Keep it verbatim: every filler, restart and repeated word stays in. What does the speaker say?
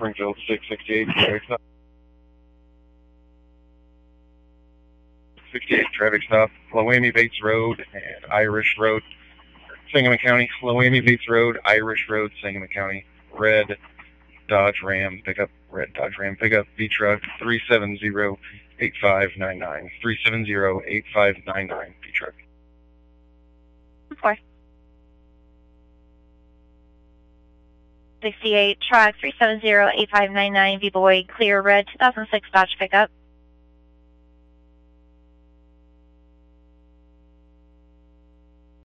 Springfield six sixty-eight traffic stop. sixty-eight traffic stop, Loamy Bates Road and Irish Road, Sangamon County. Loamy Bates Road, Irish Road, Sangamon County. Red Dodge Ram pickup, red Dodge Ram pickup, V-Truck three seven zero eight five nine nine, three seven zero eight five nine nine, V-Truck. Four. sixty-eight truck three seven zero eight five nine nine, V-Boy, clear red two thousand six Dodge pickup.